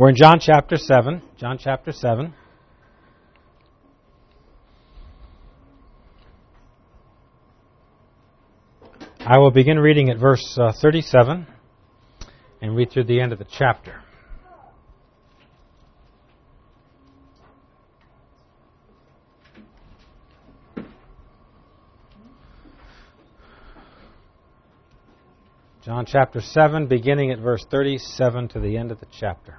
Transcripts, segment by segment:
We're in John chapter 7. John chapter 7. I will begin reading at verse 37 and read through the end of the chapter. John chapter 7, beginning at verse 37 to the end of the chapter.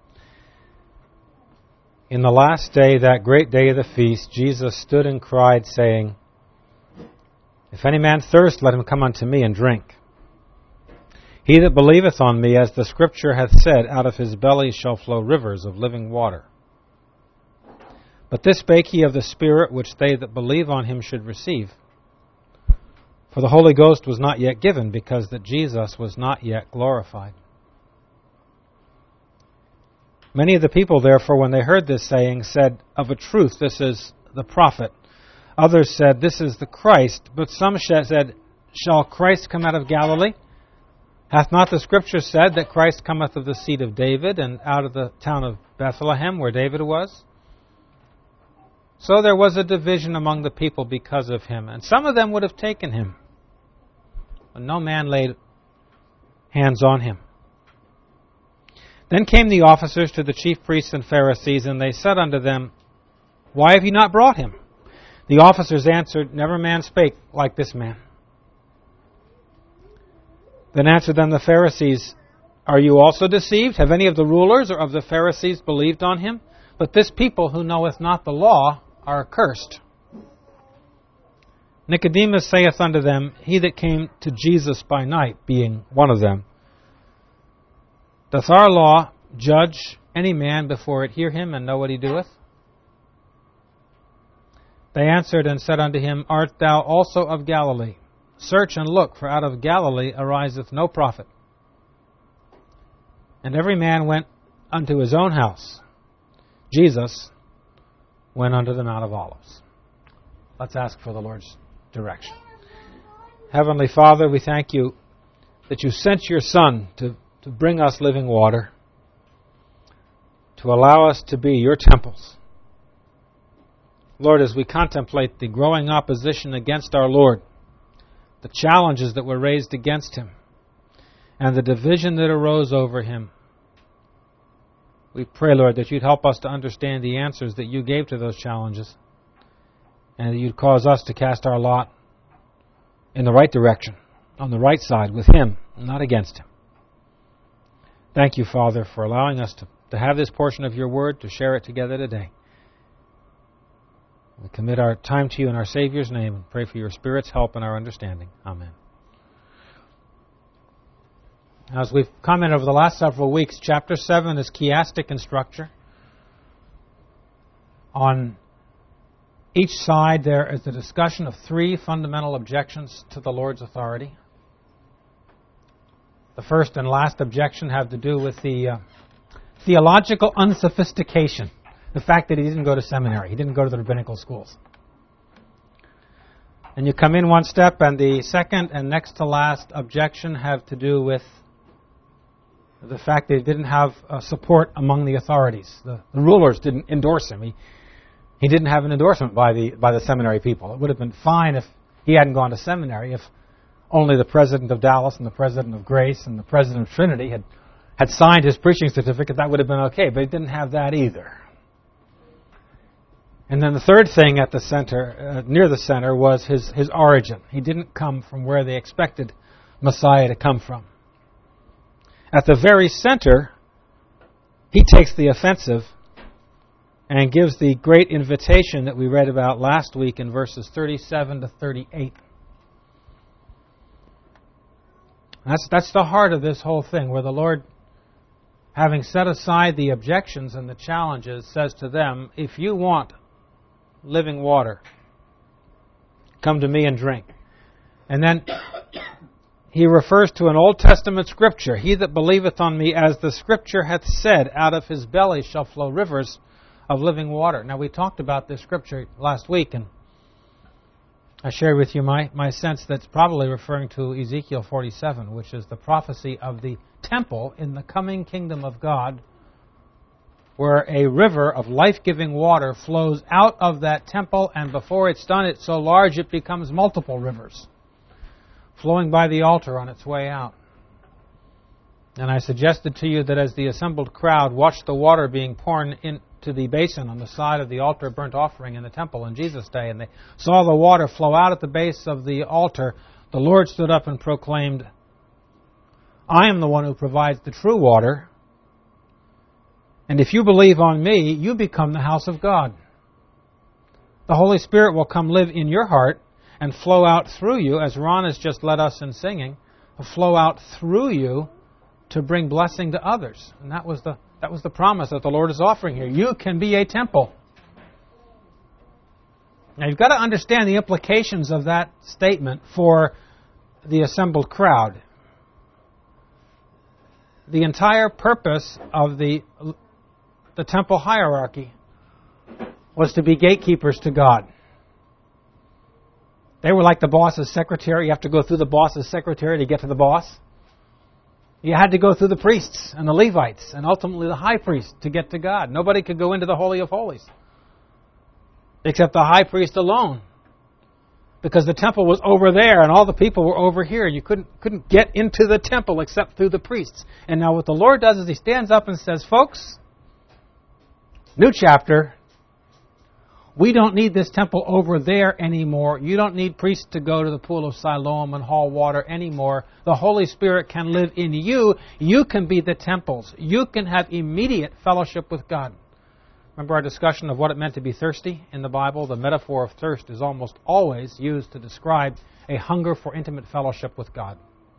In the last day, that great day of the feast, Jesus stood and cried, saying, If any man thirst, let him come unto me and drink. He that believeth on me, as the Scripture hath said, out of his belly shall flow rivers of living water. But this spake he of the Spirit, which they that believe on him should receive. For the Holy Ghost was not yet given, because that Jesus was not yet glorified. Many of the people, therefore, when they heard this saying, said, Of a truth, this is the prophet. Others said, This is the Christ. But some said, Shall Christ come out of Galilee? Hath not the Scripture said that Christ cometh of the seed of David, and out of the town of Bethlehem, where David was? So there was a division among the people because of him. And some of them would have taken him, but no man laid hands on him. Then came the officers to the chief priests and Pharisees, and they said unto them, Why have ye not brought him? The officers answered, Never man spake like this man. Then answered them the Pharisees, Are you also deceived? Have any of the rulers or of the Pharisees believed on him? But this people who knoweth not the law are accursed. Nicodemus saith unto them, He that came to Jesus by night, being one of them, Doth our law judge any man before it hear him and know what he doeth? They answered and said unto him, Art thou also of Galilee? Search and look, for out of Galilee ariseth no prophet. And every man went unto his own house. Jesus went unto the Mount of Olives. Let's ask for the Lord's direction. Heavenly Father, we thank you that you sent your Son to bring us living water, to allow us to be your temples. Lord, as we contemplate the growing opposition against our Lord, the challenges that were raised against him, and the division that arose over him, we pray, Lord, that you'd help us to understand the answers that you gave to those challenges, and that you'd cause us to cast our lot in the right direction, on the right side, with him, not against him. Thank you, Father, for allowing us to have this portion of your word, to share it together today. We commit our time to you in our Savior's name and pray for your Spirit's help in our understanding. Amen. As we've commented over the last several weeks, chapter 7 is chiastic in structure. On each side there is a discussion of three fundamental objections to the Lord's authority. The first and last objection have to do with the theological unsophistication. The fact that he didn't go to seminary. He didn't go to the rabbinical schools. And you come in one step, and the second and next to last objection have to do with the fact that he didn't have support among the authorities. The rulers didn't endorse him. He didn't have an endorsement by the seminary people. It would have been fine if he hadn't gone to seminary, if only the president of Dallas and the president of Grace and the president of Trinity had signed his preaching certificate. That would have been okay, but he didn't have that either. And then the third thing at the center, near the center, was his origin. He didn't come from where they expected Messiah to come from. At the very center, he takes the offensive and gives the great invitation that we read about last week in verses 37 to 38. That's the heart of this whole thing, where the Lord, having set aside the objections and the challenges, says to them, if you want living water, come to me and drink. And then he refers to an Old Testament scripture. He that believeth on me, as the scripture hath said, out of his belly shall flow rivers of living water. Now, we talked about this scripture last week, and I shared with you my sense that's probably referring to Ezekiel 47, which is the prophecy of the temple in the coming kingdom of God, where a river of life-giving water flows out of that temple, and before it's done, it's so large it becomes multiple rivers, flowing by the altar on its way out. And I suggested to you that as the assembled crowd watched the water being poured into the basin on the side of the altar of burnt offering in the temple in Jesus' day, and they saw the water flow out at the base of the altar, the Lord stood up and proclaimed, I am the one who provides the true water, and if you believe on me, you become the house of God. The Holy Spirit will come live in your heart and flow out through you, as Ron has just led us in singing, will flow out through you to bring blessing to others. And that was the promise that the Lord is offering here. You can be a temple. Now you've got to understand the implications of that statement for the assembled crowd. The entire purpose of the temple hierarchy was to be gatekeepers to God. They were like the boss's secretary. You have to go through the boss's secretary to get to the boss. You had to go through the priests and the Levites and ultimately the high priest to get to God. Nobody could go into the Holy of Holies except the high priest alone, because the temple was over there and all the people were over here. You couldn't get into the temple except through the priests. And now what the Lord does is He stands up and says, folks, new chapter, we don't need this temple over there anymore. You don't need priests to go to the pool of Siloam and haul water anymore. The Holy Spirit can live in you. You can be the temples. You can have immediate fellowship with God. Remember our discussion of what it meant to be thirsty in the Bible? The metaphor of thirst is almost always used to describe a hunger for intimate fellowship with God.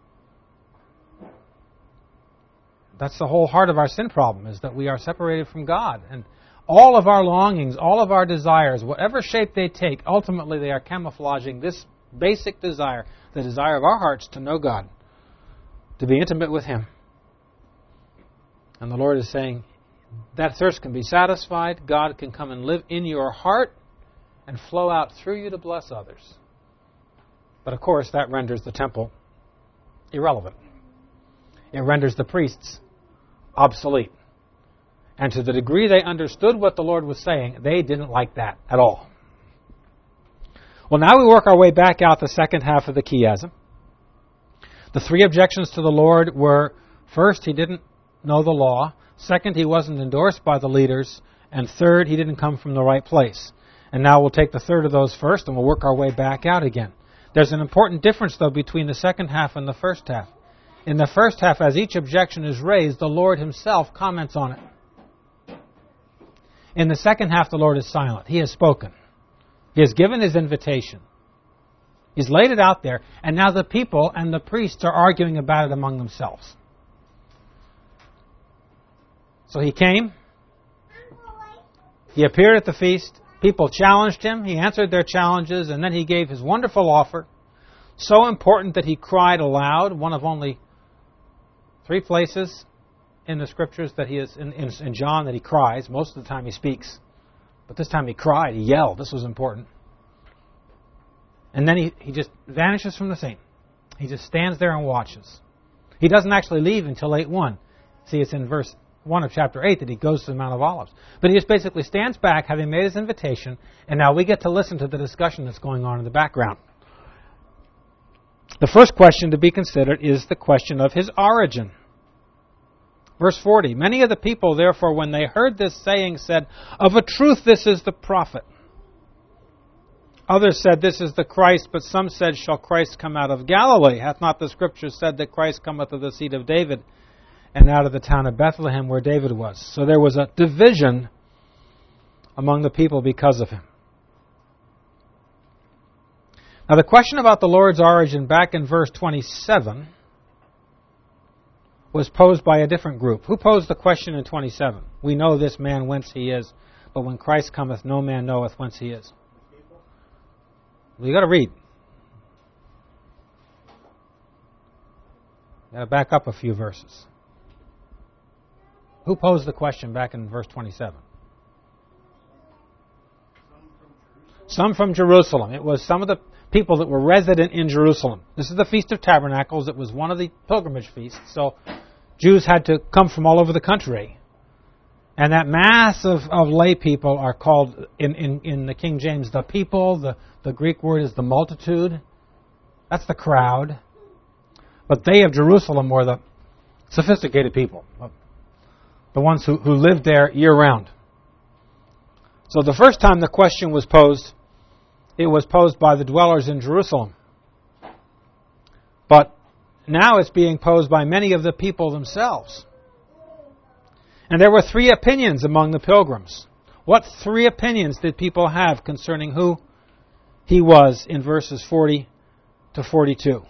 That's the whole heart of our sin problem, is that we are separated from God. And all of our longings, all of our desires, whatever shape they take, ultimately they are camouflaging this basic desire, the desire of our hearts to know God, to be intimate with Him. And the Lord is saying, that thirst can be satisfied. God can come and live in your heart and flow out through you to bless others. But of course, that renders the temple irrelevant. It renders the priests obsolete. And to the degree they understood what the Lord was saying, they didn't like that at all. Well, now we work our way back out the second half of the chiasm. The three objections to the Lord were, first, He didn't know the law. Second, He wasn't endorsed by the leaders. And third, He didn't come from the right place. And now we'll take the third of those first and we'll work our way back out again. There's an important difference, though, between the second half and the first half. In the first half, as each objection is raised, the Lord Himself comments on it. In the second half, the Lord is silent. He has spoken. He has given His invitation. He's laid it out there, and now the people and the priests are arguing about it among themselves. So He came. He appeared at the feast. People challenged Him. He answered their challenges, and then He gave His wonderful offer, so important that He cried aloud, one of only 3 places in the Scriptures that He is in John that He cries. Most of the time He speaks. But this time He cried. He yelled. This was important. And then he just vanishes from the scene. He just stands there and watches. He doesn't actually leave until 8:1. See, it's in verse 1 of chapter 8 that He goes to the Mount of Olives. But He just basically stands back, having made His invitation, and now we get to listen to the discussion that's going on in the background. The first question to be considered is the question of His origin. Verse 40, many of the people, therefore, when they heard this saying, said, of a truth this is the prophet. Others said, this is the Christ, but some said, shall Christ come out of Galilee? Hath not the Scripture said that Christ cometh of the seed of David, and out of the town of Bethlehem where David was? So there was a division among the people because of Him. Now the question about the Lord's origin back in verse 27 was posed by a different group. Who posed the question in 27? We know this man whence he is, but when Christ cometh, no man knoweth whence he is. Well, you got to read. You got to back up a few verses. Who posed the question back in verse 27? Some from Jerusalem. It was some of the people that were resident in Jerusalem. This is the Feast of Tabernacles. It was one of the pilgrimage feasts. So Jews had to come from all over the country And that mass of lay people are called, in the King James, the people. The Greek word is the multitude. That's the crowd. But they of Jerusalem were the sophisticated people, the ones who lived there year-round. So the first time the question was posed, it was posed by the dwellers in Jerusalem. But now it's being posed by many of the people themselves. And there were 3 opinions among the pilgrims. What 3 opinions did people have concerning who he was in verses 40 to 42?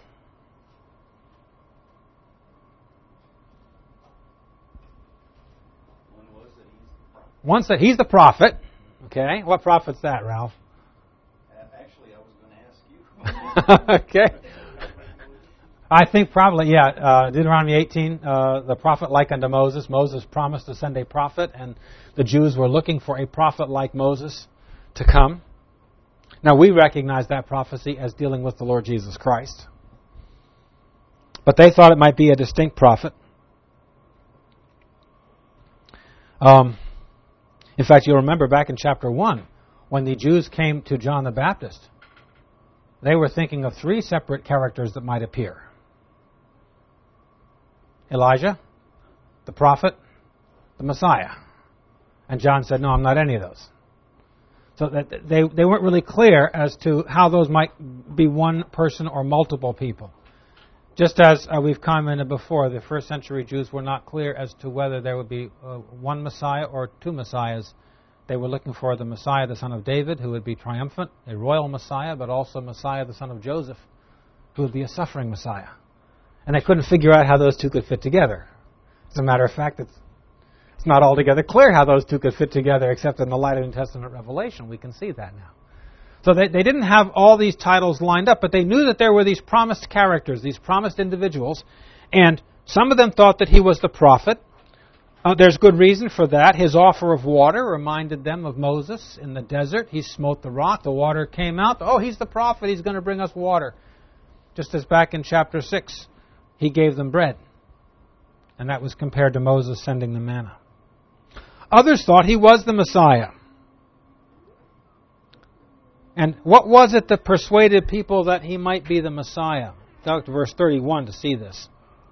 One said he's the prophet. Okay, what prophet's that, Ralph? Actually, I was going to ask you. Okay. I think probably, Deuteronomy 18, the prophet like unto Moses. Moses promised to send a prophet, and the Jews were looking for a prophet like Moses to come. Now, we recognize that prophecy as dealing with the Lord Jesus Christ. But they thought it might be a distinct prophet. In fact, you'll remember back in chapter 1, when the Jews came to John the Baptist, they were thinking of 3 separate characters that might appear. Elijah, the prophet, the Messiah. And John said, no, I'm not any of those. So that they weren't really clear as to how those might be one person or multiple people. Just as we've commented before, the first century Jews were not clear as to whether there would be one Messiah or 2 Messiahs. They were looking for the Messiah, the son of David, who would be triumphant, a royal Messiah, but also Messiah, the son of Joseph, who would be a suffering Messiah. And they couldn't figure out how those 2 could fit together. As a matter of fact, it's not altogether clear how those 2 could fit together, except in the light of New Testament revelation. We can see that now. So they didn't have all these titles lined up, but they knew that there were these promised characters, these promised individuals, and some of them thought that he was the prophet. There's good reason for that. His offer of water reminded them of Moses in the desert. He smote the rock, the water came out. Oh, he's the prophet, he's going to bring us water. Just as back in chapter 6, he gave them bread. And that was compared to Moses sending the manna. Others thought he was the Messiah. And what was it that persuaded people that he might be the Messiah? Go to verse 31 to see this.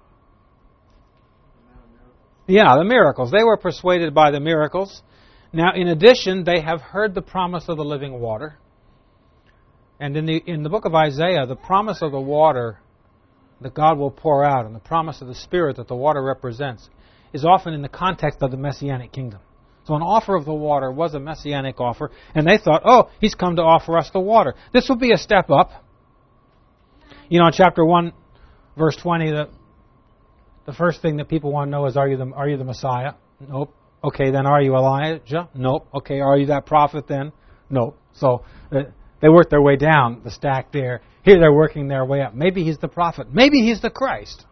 Yeah, the miracles. They were persuaded by the miracles. Now, in addition, they have heard the promise of the living water. And in the book of Isaiah, the promise of the water that God will pour out and the promise of the Spirit that the water represents is often in the context of the Messianic kingdom. So an offer of the water was a Messianic offer, and they thought, oh, he's come to offer us the water. This will be a step up. You know, in chapter 1, verse 20, the first thing that people want to know is, are you the Messiah? Nope. Okay, then are you Elijah? Nope. Okay, are you that prophet then? Nope. So they worked their way down the stack there. Here they're working their way up. Maybe he's the prophet. Maybe he's the Christ.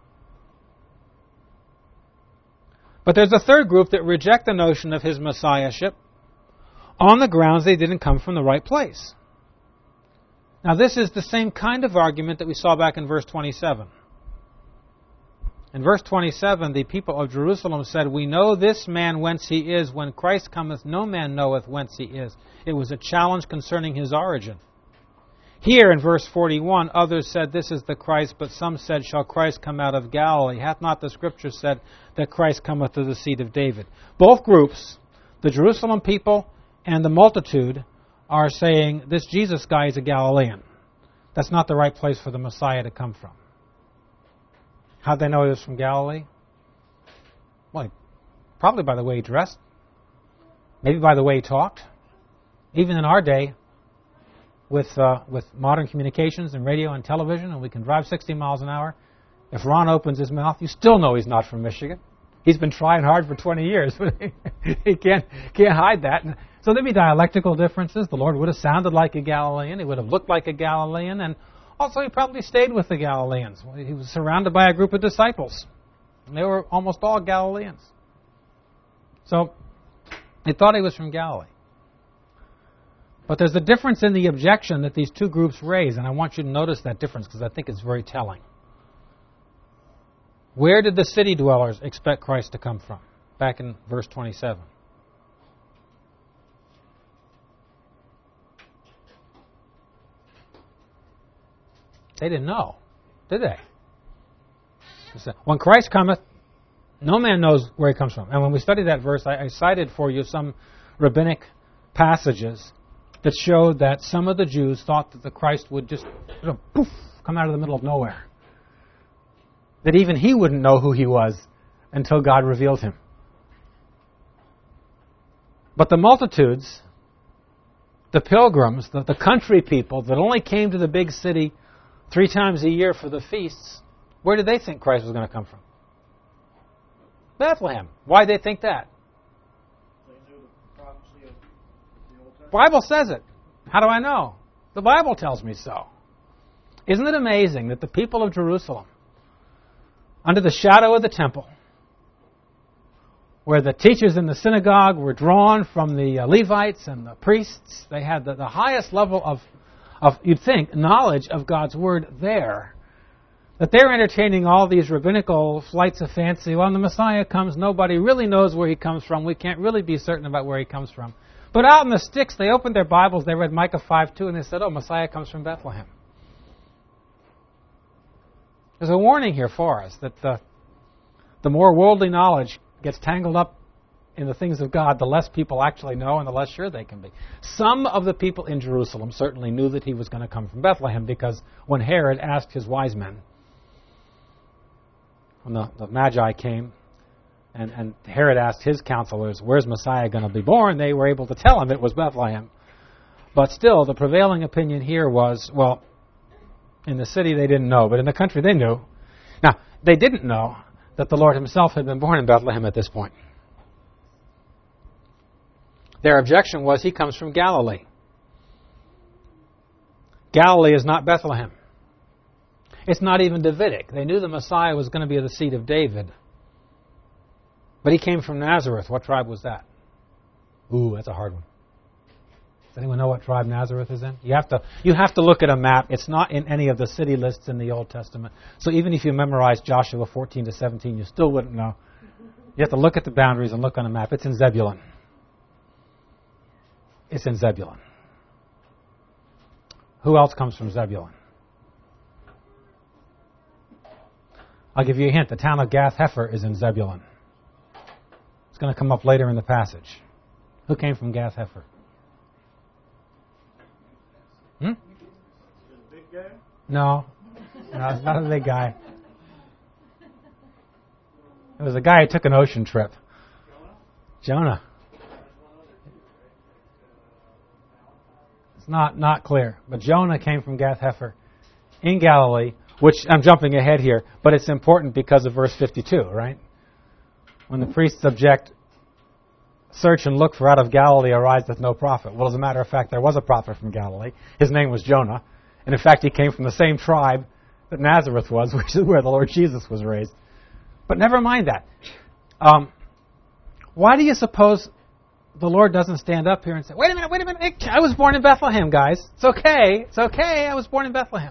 But there's a third group that reject the notion of his messiahship on the grounds they didn't come from the right place. Now this is the same kind of argument that we saw back in verse 27. In verse 27, the people of Jerusalem said, we know this man whence he is. When Christ cometh, no man knoweth whence he is. It was a challenge concerning his origin. Here in verse 41, others said, this is the Christ, but some said, shall Christ come out of Galilee? Hath not the Scripture said that Christ cometh to the seed of David? Both groups, the Jerusalem people and the multitude, are saying, this Jesus guy is a Galilean. That's not the right place for the Messiah to come from. How'd they know he was from Galilee? Well, probably by the way he dressed. Maybe by the way he talked. Even in our day, with modern communications and radio and television, and we can drive 60 miles an hour, if Ron opens his mouth, you still know he's not from Michigan. He's been trying hard for 20 years, but he can't hide that. And so there'd be dialectical differences. The Lord would have sounded like a Galilean. He would have looked like a Galilean. And also he probably stayed with the Galileans. He was surrounded by a group of disciples. And they were almost all Galileans. So they thought he was from Galilee. But there's a difference in the objection that these two groups raise, and I want you to notice that difference because I think it's very telling. Where did the city dwellers expect Christ to come from? Back in verse 27. They didn't know, did they? When Christ cometh, no man knows where he comes from. And when we studied that verse, I cited for you some rabbinic passages that showed that some of the Jews thought that the Christ would just poof, come out of the middle of nowhere. That even he wouldn't know who he was until God revealed him. But the multitudes, the pilgrims, the country people that only came to the big city 3 times a year for the feasts, where did they think Christ was going to come from? Bethlehem. Why did they think that? They knew the prophecy of the Old Testament. Bible says it. How do I know? The Bible tells me so. Isn't it amazing that the people of Jerusalem, under the shadow of the temple, where the teachers in the synagogue were drawn from the Levites and the priests, they had the highest level of, you'd think, knowledge of God's Word there, that they're entertaining all these rabbinical flights of fancy. Well, when the Messiah comes, nobody really knows where he comes from. We can't really be certain about where he comes from. But out in the sticks, they opened their Bibles, they read Micah 5:2, and they said, oh, Messiah comes from Bethlehem. There's a warning here for us that the more worldly knowledge gets tangled up in the things of God, the less people actually know and the less sure they can be. Some of the people in Jerusalem certainly knew that he was going to come from Bethlehem, because when Herod asked his wise men, when the Magi came, and Herod asked his counselors, where's Messiah going to be born? They were able to tell him it was Bethlehem. But still, the prevailing opinion here was, well, in the city they didn't know, but in the country they knew. Now, they didn't know that the Lord himself had been born in Bethlehem at this point. Their objection was he comes from Galilee. Galilee is not Bethlehem. It's not even Davidic. They knew the Messiah was going to be of the seed of David. But he came from Nazareth. What tribe was that? Ooh, that's a hard one. Does anyone know what tribe Nazareth is in? You have to look at a map. It's not in any of the city lists in the Old Testament. So even if you memorize Joshua 14 to 17, you still wouldn't know. You have to look at the boundaries and look on a map. It's in Zebulun. It's in Zebulun. Who else comes from Zebulun? I'll give you a hint. The town of Gath-Hepher is in Zebulun. It's going to come up later in the passage. Who came from Gath-Hepher? The big guy? No, it's not a big guy. It was a guy who took an ocean trip. Jonah. It's not clear. But Jonah came from Gath-Hepher in Galilee, which I'm jumping ahead here, but it's important because of verse 52, right? When the priests object, search and look, for out of Galilee ariseth no prophet. Well, as a matter of fact, there was a prophet from Galilee. His name was Jonah. And in fact, he came from the same tribe that Nazareth was, which is where the Lord Jesus was raised. But never mind that. Why do you suppose the Lord doesn't stand up here and say, wait a minute, I was born in Bethlehem, guys. It's okay, I was born in Bethlehem.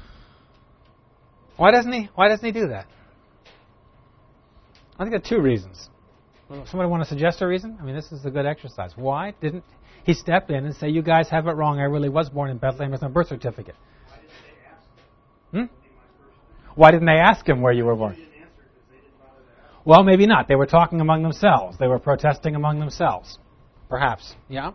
Why doesn't he do that? I think there are 2 reasons. Somebody want to suggest a reason? I mean, this is a good exercise. Why didn't he step in and say, you guys have it wrong, I really was born in Bethlehem, it's my birth certificate? Why didn't they ask him where you were born? Well, maybe not. They were talking among themselves. They were protesting among themselves. Perhaps. Yeah?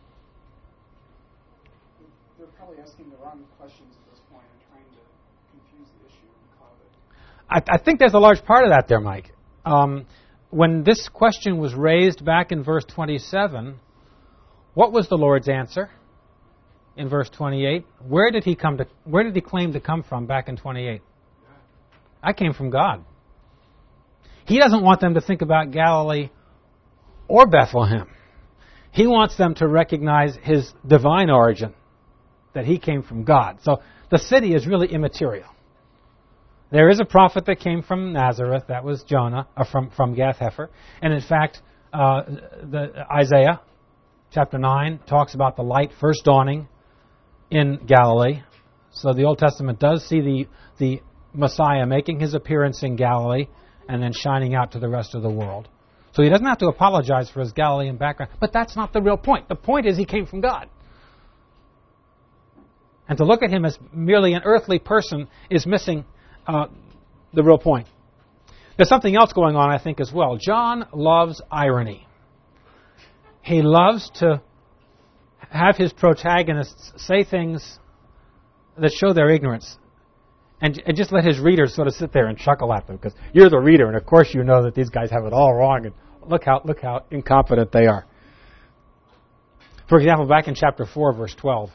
They're probably asking the wrong questions at this point and trying to confuse the issue and cloud it. I think there's a large part of that there, Mike. When this question was raised back in verse 27, what was the Lord's answer in verse 28? Where did he claim to come from back in 28? I came from God. He doesn't want them to think about Galilee or Bethlehem. He wants them to recognize his divine origin, that he came from God. So the city is really immaterial. There is a prophet that came from Nazareth, that was Jonah, from Gath-Hepher. And in fact, Isaiah chapter 9 talks about the light first dawning in Galilee. So the Old Testament does see the Messiah making his appearance in Galilee and then shining out to the rest of the world. So he doesn't have to apologize for his Galilean background. But that's not the real point. The point is he came from God. And to look at him as merely an earthly person is missing the real point. There's something else going on, I think, as well. John loves irony. He loves to have his protagonists say things that show their ignorance and just let his readers sort of sit there and chuckle at them, because you're the reader, and of course you know that these guys have it all wrong, and look how incompetent they are. For example, back in chapter 4, verse 12.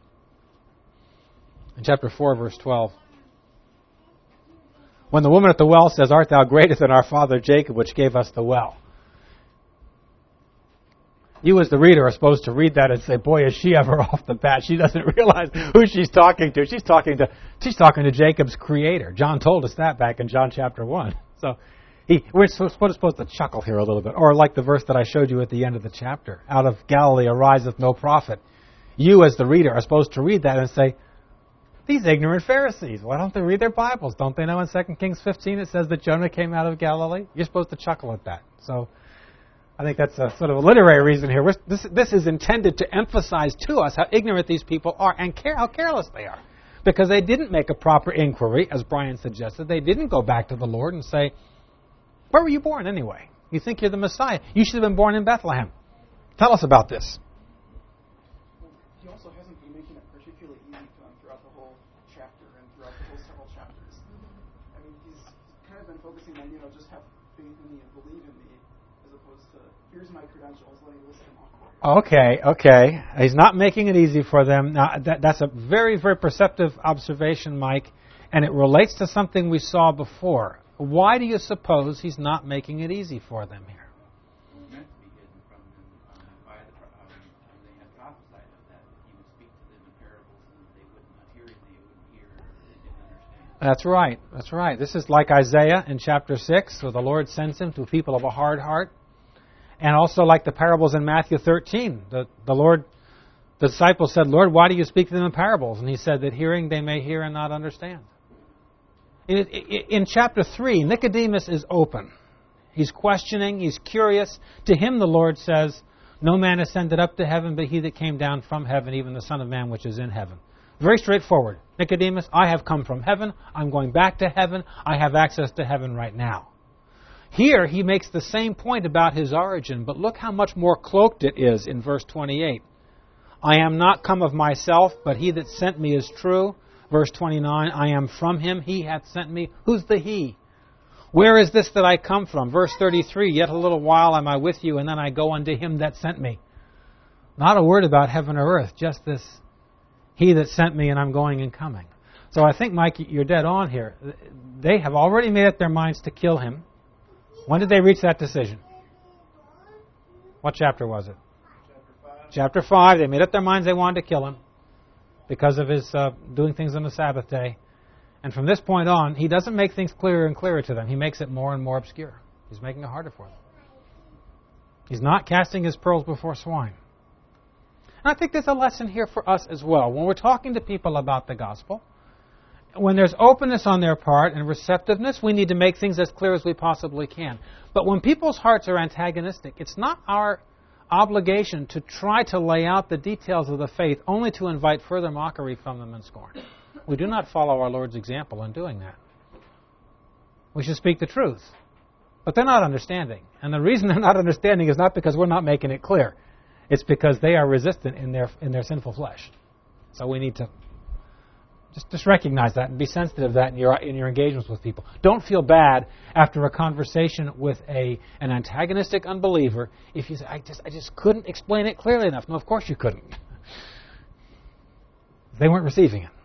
In chapter 4, verse 12. When the woman at the well says, "Art thou greater than our father Jacob, which gave us the well?" You as the reader are supposed to read that and say, boy, is she ever off the bat. She doesn't realize who she's talking to. She's talking to Jacob's creator. John told us that back in John chapter 1. So we're supposed to chuckle here a little bit. Or like the verse that I showed you at the end of the chapter. Out of Galilee ariseth no prophet. You as the reader are supposed to read that and say, these ignorant Pharisees, why don't they read their Bibles? Don't they know in 2 Kings 15 it says that Jonah came out of Galilee? You're supposed to chuckle at that. So I think that's a sort of a literary reason here. This is intended to emphasize to us how ignorant these people are and how careless they are. Because they didn't make a proper inquiry, as Brian suggested. They didn't go back to the Lord and say, where were you born anyway? You think you're the Messiah. You should have been born in Bethlehem. Tell us about this. He also hasn't been making it particularly easy for them throughout the whole chapter and throughout the whole several chapters. I mean, he's kind of been focusing on, just have faith in me and believe in me, as opposed to, here's my credentials, let me list them off. Okay. He's not making it easy for them. Now, that's a very, very perceptive observation, Mike, and it relates to something we saw before. Why do you suppose he's not making it easy for them here? It was meant to be hidden from them by they had prophesied of that. He would speak to them in parables, and they would not hear it, they wouldn't hear, they didn't understand. That's right. This is like Isaiah in chapter 6, where the Lord sends him to people of a hard heart. And also like the parables in Matthew 13. The disciples said, Lord, why do you speak to them in parables? And he said that hearing they may hear and not understand. In chapter 3, Nicodemus is open. He's questioning, he's curious. To him the Lord says, no man ascended up to heaven, but he that came down from heaven, even the Son of Man which is in heaven. Very straightforward. Nicodemus, I have come from heaven. I'm going back to heaven. I have access to heaven right now. Here, he makes the same point about his origin, but look how much more cloaked it is in verse 28. I am not come of myself, but he that sent me is true. Verse 29, I am from him, he hath sent me. Who's the he? Where is this that I come from? Verse 33, yet a little while am I with you, and then I go unto him that sent me. Not a word about heaven or earth, just this, he that sent me, and I'm going and coming. So I think, Mike, you're dead on here. They have already made up their minds to kill him. When did they reach that decision? What chapter was it? Chapter 5. They made up their minds they wanted to kill him because of his doing things on the Sabbath day. And from this point on, he doesn't make things clearer and clearer to them. He makes it more and more obscure. He's making it harder for them. He's not casting his pearls before swine. And I think there's a lesson here for us as well. When we're talking to people about the gospel, when there's openness on their part and receptiveness, we need to make things as clear as we possibly can. But when people's hearts are antagonistic, it's not our obligation to try to lay out the details of the faith only to invite further mockery from them and scorn. We do not follow our Lord's example in doing that. We should speak the truth. But they're not understanding. And the reason they're not understanding is not because we're not making it clear. It's because they are resistant in their sinful flesh. So we need to just recognize that and be sensitive to that in your engagements with people. Don't feel bad after a conversation with an antagonistic unbeliever if you say, I just couldn't explain it clearly enough. No, of course you couldn't. They weren't receiving it.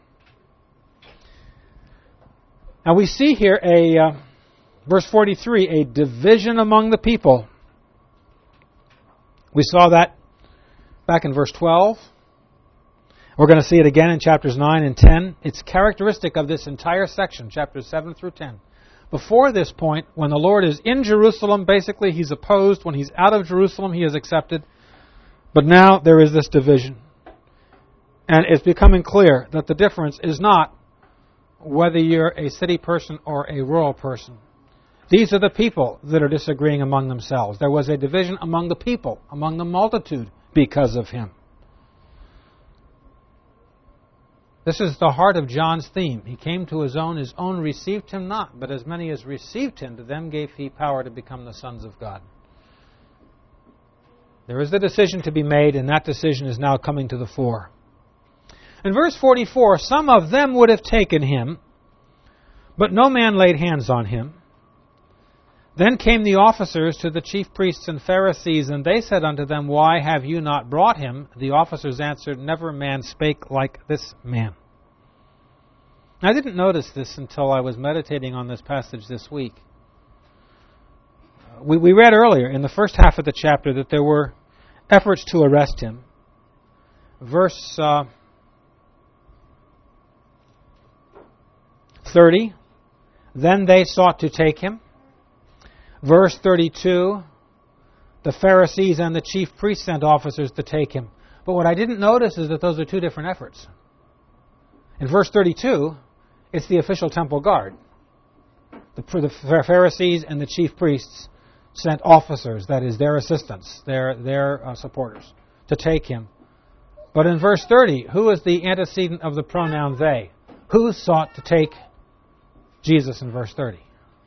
Now we see here verse 43, a division among the people. We saw that back in verse 12. We're going to see it again in chapters 9 and 10. It's characteristic of this entire section, chapters 7 through 10. Before this point, when the Lord is in Jerusalem, basically he's opposed. When he's out of Jerusalem, he is accepted. But now there is this division. And it's becoming clear that the difference is not whether you're a city person or a rural person. These are the people that are disagreeing among themselves. There was a division among the people, among the multitude, because of him. This is the heart of John's theme. He came to his own received him not, but as many as received him, to them gave he power to become the sons of God. There is a decision to be made, and that decision is now coming to the fore. In verse 44, some of them would have taken him, but no man laid hands on him. Then came the officers to the chief priests and Pharisees, and they said unto them, Why have you not brought him? The officers answered, Never man spake like this man. I didn't notice this until I was meditating on this passage this week. We read earlier in the first half of the chapter that there were efforts to arrest him. Verse 30, then they sought to take him. Verse 32, the Pharisees and the chief priests sent officers to take him. But what I didn't notice is that those are two different efforts. In verse 32, it's the official temple guard. The Pharisees and the chief priests sent officers, that is, their assistants, their supporters, to take him. But in verse 30, who is the antecedent of the pronoun they? Who sought to take Jesus in verse 30?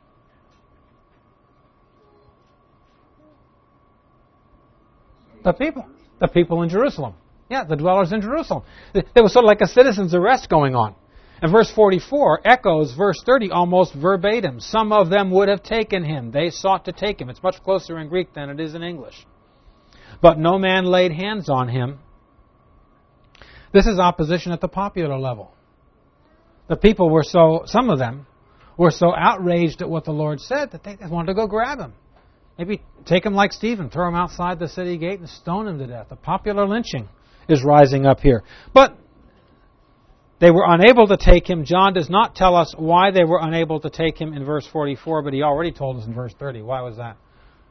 The people in Jerusalem. Yeah, the dwellers in Jerusalem. There was sort of like a citizen's arrest going on. And verse 44 echoes verse 30 almost verbatim. Some of them would have taken him. They sought to take him. It's much closer in Greek than it is in English. But no man laid hands on him. This is opposition at the popular level. The people were some of them were so outraged at what the Lord said that they wanted to go grab him. Maybe take him like Stephen, throw him outside the city gate and stone him to death. The popular lynching is rising up here. But they were unable to take him. John does not tell us why they were unable to take him in verse 44, but he already told us in verse 30. Why was that?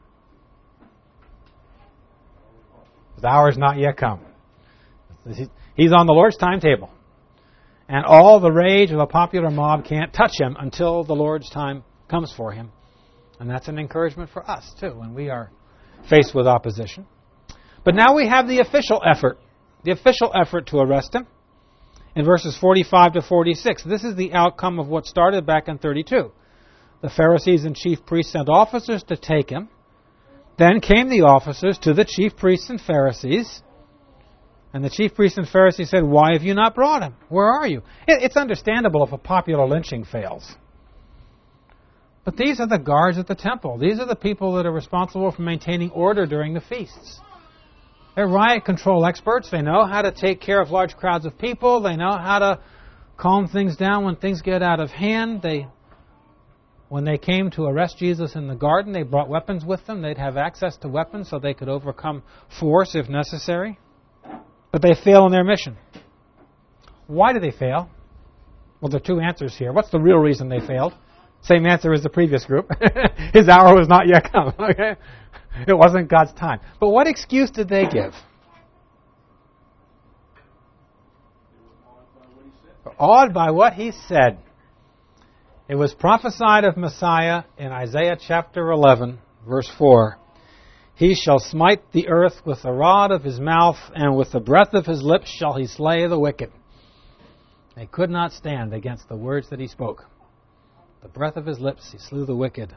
The hour has not yet come. He's on the Lord's timetable. And all the rage of the popular mob can't touch him until the Lord's time comes for him. And that's an encouragement for us, too, when we are faced with opposition. But now we have the official effort to arrest him. In verses 45 to 46, this is the outcome of what started back in 32. The Pharisees and chief priests sent officers to take him. Then came the officers to the chief priests and Pharisees. And the chief priests and Pharisees said, Why have you not brought him? Where are you? It's understandable if a popular lynching fails. But these are the guards at the temple. These are the people that are responsible for maintaining order during the feasts. They're riot control experts. They know how to take care of large crowds of people. They know how to calm things down when things get out of hand. When they came to arrest Jesus in the garden, they brought weapons with them. They'd have access to weapons so they could overcome force if necessary. But they fail in their mission. Why do they fail? Well, there are two answers here. What's the real reason they failed? Same answer as the previous group. His hour was not yet come. Okay? It wasn't God's time. But what excuse did they give? Awed by what he said. It was prophesied of Messiah in Isaiah chapter 11, verse 4. He shall smite the earth with the rod of his mouth, and with the breath of his lips shall he slay the wicked. They could not stand against the words that he spoke. The breath of his lips, he slew the wicked.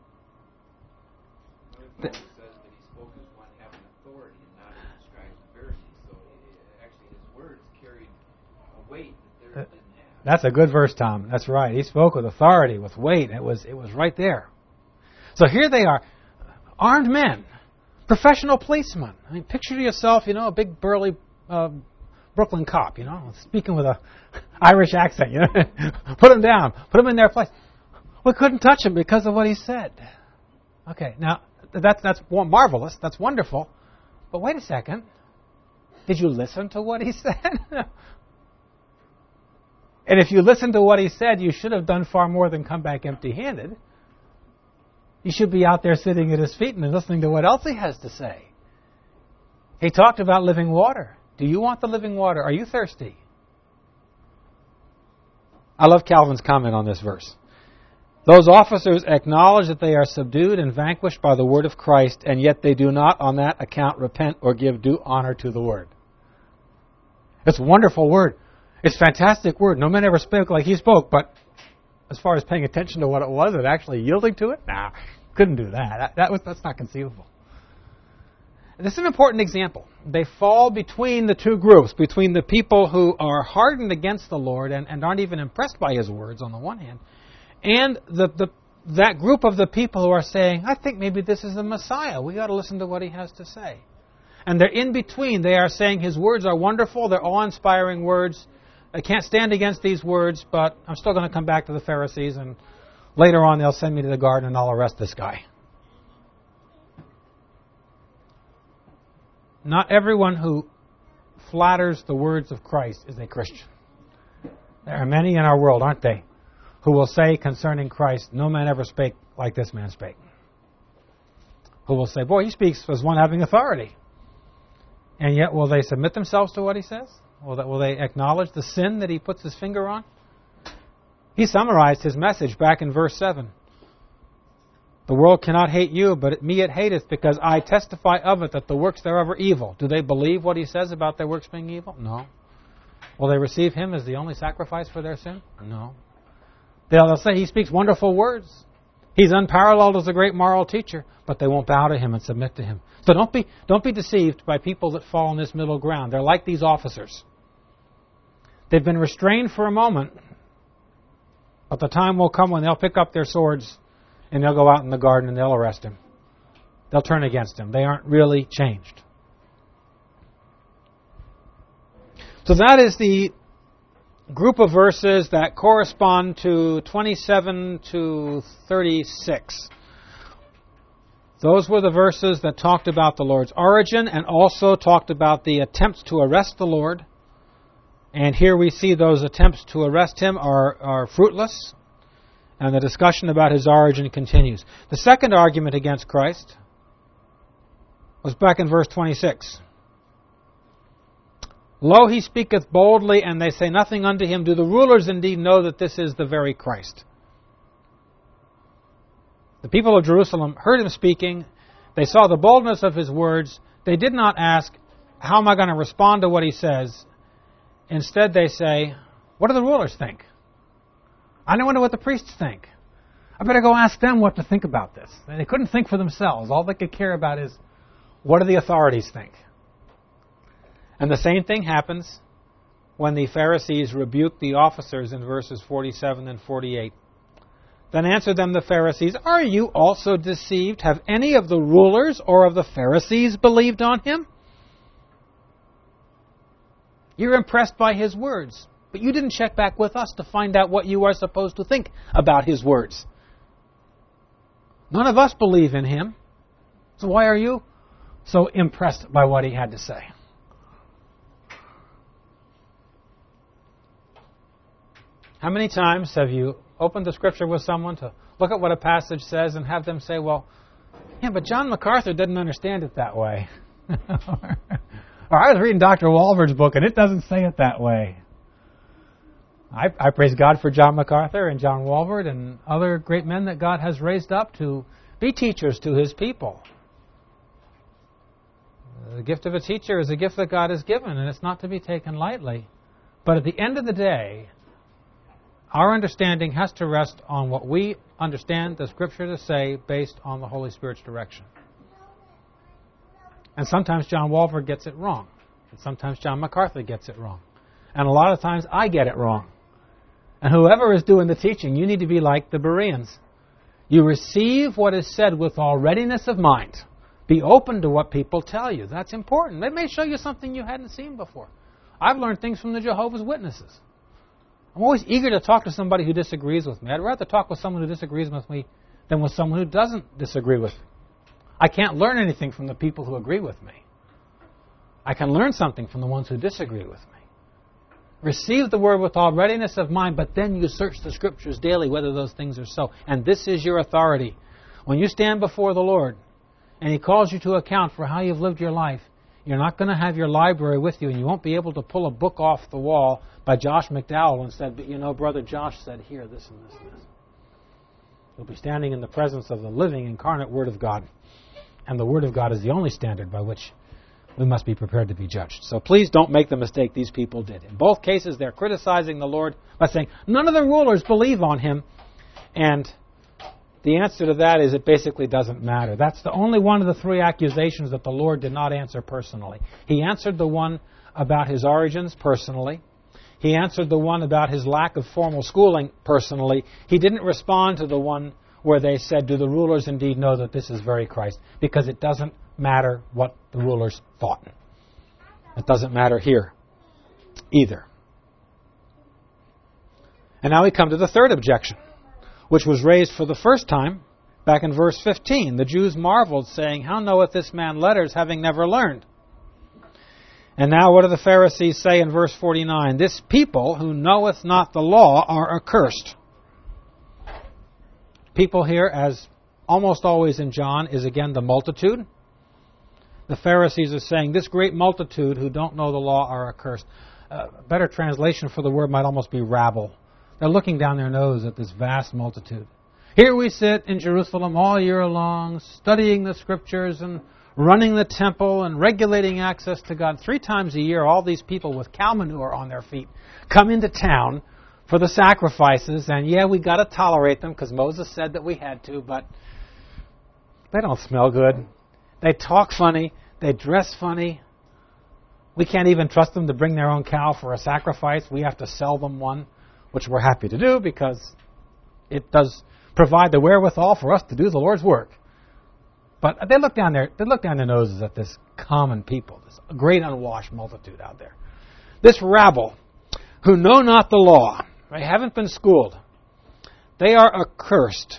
It says that he spoke as one having authority and not as the scribes and Pharisees. So actually his words carried a weight that they didn't have. That's a good verse, Tom. That's right. He spoke with authority, with weight. It was right there. So here they are, armed men, professional policemen. I mean, picture to yourself, a big burly Brooklyn cop, speaking with a Irish accent, Put him down. Put him in their place. We couldn't touch him because of what he said. Okay, now, that's marvelous. That's wonderful. But wait a second. Did you listen to what he said? And if you listened to what he said, you should have done far more than come back empty-handed. You should be out there sitting at his feet and listening to what else he has to say. He talked about living water. Do you want the living water? Are you thirsty? I love Calvin's comment on this verse. Those officers acknowledge that they are subdued and vanquished by the word of Christ, and yet they do not on that account repent or give due honor to the word. It's a wonderful word. It's a fantastic word. No man ever spoke like he spoke, but as far as paying attention to what it was and actually yielding to it, nah, couldn't do that. That's not conceivable. This is an important example. They fall between the two groups, between the people who are hardened against the Lord and aren't even impressed by His words on the one hand, and that group of the people who are saying, I think maybe this is the Messiah. We ought to listen to what He has to say. And they're in between. They are saying His words are wonderful. They're awe-inspiring words. I can't stand against these words, but I'm still going to come back to the Pharisees, and later on they'll send me to the garden and I'll arrest this guy. Not everyone who flatters the words of Christ is a Christian. There are many in our world, aren't they, who will say concerning Christ, no man ever spake like this man spake. Who will say, boy, he speaks as one having authority. And yet, will they submit themselves to what he says? Will they acknowledge the sin that he puts his finger on? He summarized his message back in verse 7. The world cannot hate you, but me it hateth, because I testify of it that the works thereof are evil. Do they believe what he says about their works being evil? No. Will they receive him as the only sacrifice for their sin? No. They'll say he speaks wonderful words. He's unparalleled as a great moral teacher, but they won't bow to him and submit to him. So don't be deceived by people that fall on this middle ground. They're like these officers. They've been restrained for a moment, but the time will come when they'll pick up their swords and they'll go out in the garden and they'll arrest him. They'll turn against him. They aren't really changed. So that is the group of verses that correspond to 27 to 36. Those were the verses that talked about the Lord's origin and also talked about the attempts to arrest the Lord. And here we see those attempts to arrest him are fruitless, and the discussion about his origin continues. The second argument against Christ was back in verse 26. Lo, he speaketh boldly, and they say nothing unto him. Do the rulers indeed know that this is the very Christ? The people of Jerusalem heard him speaking. They saw the boldness of his words. They did not ask, how am I going to respond to what he says? Instead, they say, what do the rulers think? I wonder what the priests think. I better go ask them what to think about this. And they couldn't think for themselves. All they could care about is, what do the authorities think? And the same thing happens when the Pharisees rebuke the officers in verses 47 and 48. Then answered them the Pharisees, are you also deceived? Have any of the rulers or of the Pharisees believed on him? You're impressed by his words, but you didn't check back with us to find out what you are supposed to think about his words. None of us believe in him, so why are you so impressed by what he had to say? How many times have you opened the Scripture with someone to look at what a passage says and have them say, well, yeah, but John MacArthur didn't understand it that way. Or I was reading Dr. Walvoord's book and it doesn't say it that way. I praise God for John MacArthur and John Walvoord and other great men that God has raised up to be teachers to his people. The gift of a teacher is a gift that God has given, and it's not to be taken lightly. But at the end of the day, our understanding has to rest on what we understand the Scripture to say based on the Holy Spirit's direction. And sometimes John Walvoord gets it wrong. And sometimes John MacArthur gets it wrong. And a lot of times I get it wrong. And whoever is doing the teaching, you need to be like the Bereans. You receive what is said with all readiness of mind. Be open to what people tell you. That's important. They may show you something you hadn't seen before. I've learned things from the Jehovah's Witnesses. I'm always eager to talk to somebody who disagrees with me. I'd rather talk with someone who disagrees with me than with someone who doesn't disagree with me. I can't learn anything from the people who agree with me. I can learn something from the ones who disagree with me. Receive the word with all readiness of mind, but then you search the Scriptures daily whether those things are so. And this is your authority. When you stand before the Lord and He calls you to account for how you've lived your life, you're not going to have your library with you, and you won't be able to pull a book off the wall by Josh McDowell and said, but you know, Brother Josh said here, this and this and this. You'll be standing in the presence of the living, incarnate Word of God. And the Word of God is the only standard by which we must be prepared to be judged. So please don't make the mistake these people did. In both cases, they're criticizing the Lord by saying, none of the rulers believe on him. And the answer to that is it basically doesn't matter. That's the only one of the three accusations that the Lord did not answer personally. He answered the one about his origins personally. He answered the one about his lack of formal schooling personally. He didn't respond to the one where they said, do the rulers indeed know that this is very Christ? Because it doesn't matter what the rulers thought. It doesn't matter here either. And now we come to the third objection, which was raised for the first time back in verse 15. The Jews marveled, saying, how knoweth this man letters, having never learned? And now what do the Pharisees say in verse 49? This people who knoweth not the law are accursed. People here, as almost always in John, is again the multitude. The Pharisees are saying, this great multitude who don't know the law are accursed. A better translation for the word might almost be rabble. They're looking down their nose at this vast multitude. Here we sit in Jerusalem all year long, studying the Scriptures and running the temple and regulating access to God. 3 times a year, all these people with cow manure on their feet come into town for the sacrifices. And yeah, we got to tolerate them because Moses said that we had to, but they don't smell good. They talk funny. They dress funny. We can't even trust them to bring their own cow for a sacrifice. We have to sell them one, which we're happy to do because it does provide the wherewithal for us to do the Lord's work. But they look down their noses at this common people, this great unwashed multitude out there. This rabble who know not the law, they haven't been schooled. They are accursed.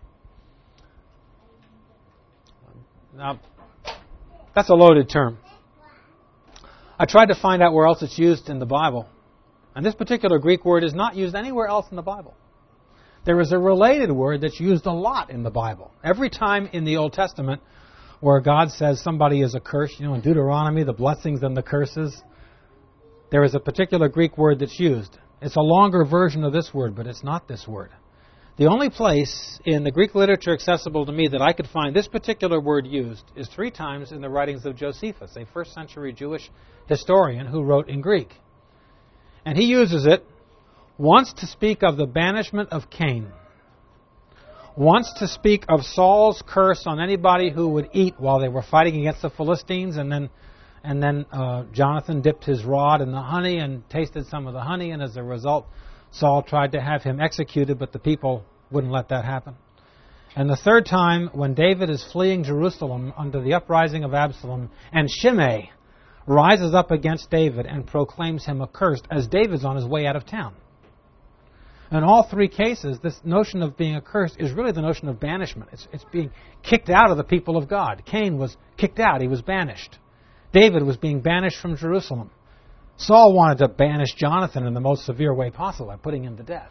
Now, that's a loaded term. I tried to find out where else it's used in the Bible. And this particular Greek word is not used anywhere else in the Bible. There is a related word that's used a lot in the Bible. Every time in the Old Testament where God says somebody is accursed, in Deuteronomy, the blessings and the curses, there is a particular Greek word that's used. It's a longer version of this word, but it's not this word. The only place in the Greek literature accessible to me that I could find this particular word used is 3 times in the writings of Josephus, a first century Jewish historian who wrote in Greek. And he uses it once to speak of the banishment of Cain, once to speak of Saul's curse on anybody who would eat while they were fighting against the Philistines, and then Jonathan dipped his rod in the honey and tasted some of the honey, and as a result, Saul tried to have him executed, but the people wouldn't let that happen. And the third time, when David is fleeing Jerusalem under the uprising of Absalom, and Shimei rises up against David and proclaims him accursed as David's on his way out of town. In all 3 cases, this notion of being accursed is really the notion of banishment. It's being kicked out of the people of God. Cain was kicked out. He was banished. David was being banished from Jerusalem. Saul wanted to banish Jonathan in the most severe way possible by putting him to death.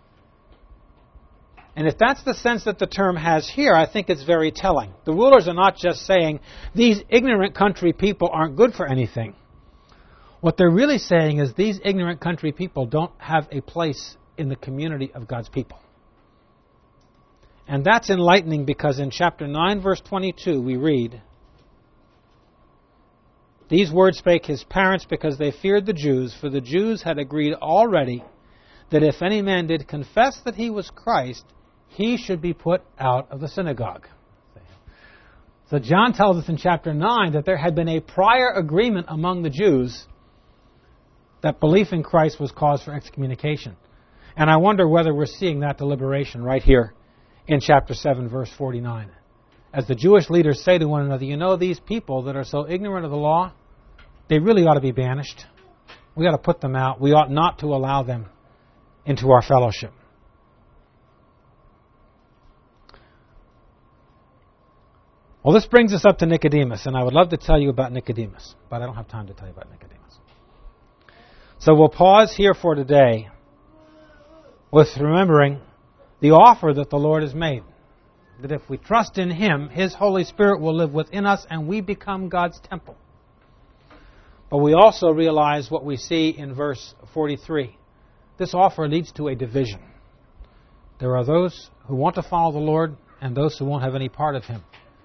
And if that's the sense that the term has here, I think it's very telling. The rulers are not just saying, these ignorant country people aren't good for anything. What they're really saying is these ignorant country people don't have a place in the community of God's people. And that's enlightening because in chapter 9, verse 22, we read, these words spake his parents because they feared the Jews, for the Jews had agreed already that if any man did confess that he was Christ, he should be put out of the synagogue. So John tells us in chapter 9 that there had been a prior agreement among the Jews that belief in Christ was cause for excommunication. And I wonder whether we're seeing that deliberation right here in chapter 7, verse 49. As the Jewish leaders say to one another, these people that are so ignorant of the law, they really ought to be banished. We ought to put them out. We ought not to allow them into our fellowship. Well, this brings us up to Nicodemus, and I would love to tell you about Nicodemus, but I don't have time to tell you about Nicodemus. So we'll pause here for today with remembering the offer that the Lord has made. That if we trust in Him, His Holy Spirit will live within us and we become God's temple. But we also realize what we see in verse 43. This offer leads to a division. There are those who want to follow the Lord and those who won't have any part of Him.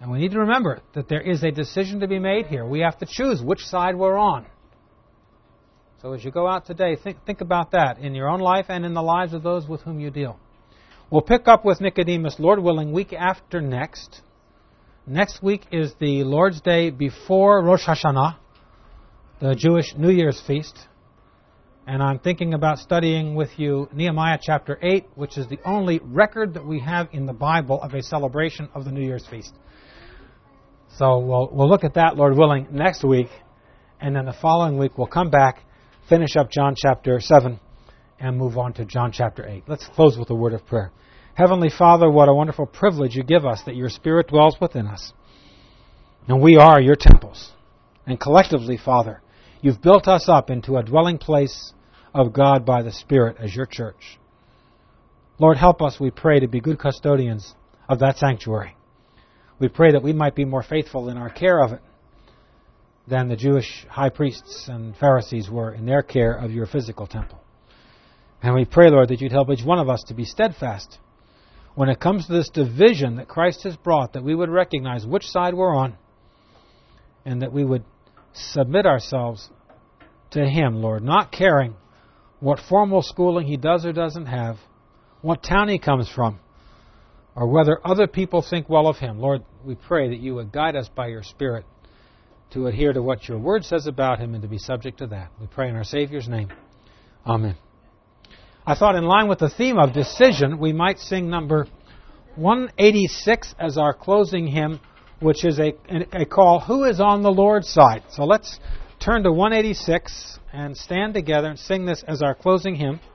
And we need to remember that there is a decision to be made here. We have to choose which side we're on. So as you go out today, think about that in your own life and in the lives of those with whom you deal. We'll pick up with Nicodemus, Lord willing, week after next. Next week is the Lord's Day before Rosh Hashanah, the Jewish New Year's feast. And I'm thinking about studying with you Nehemiah chapter 8, which is the only record that we have in the Bible of a celebration of the New Year's feast. So we'll look at that, Lord willing, next week. And then the following week we'll come back, finish up John chapter 7, and move on to John chapter 8. Let's close with a word of prayer. Heavenly Father, what a wonderful privilege you give us that your Spirit dwells within us. And we are your temples. And collectively, Father, you've built us up into a dwelling place of God by the Spirit as your church. Lord, help us, we pray, to be good custodians of that sanctuary. We pray that we might be more faithful in our care of it than the Jewish high priests and Pharisees were in their care of your physical temple. And we pray, Lord, that you'd help each one of us to be steadfast when it comes to this division that Christ has brought, that we would recognize which side we're on, and that we would submit ourselves to Him, Lord, not caring what formal schooling He does or doesn't have, what town He comes from, or whether other people think well of Him. Lord, we pray that you would guide us by your Spirit to adhere to what your Word says about Him and to be subject to that. We pray in our Savior's name. Amen. I thought in line with the theme of decision, we might sing number 186 as our closing hymn, which is a call, Who is on the Lord's Side? So let's turn to 186 and stand together and sing this as our closing hymn.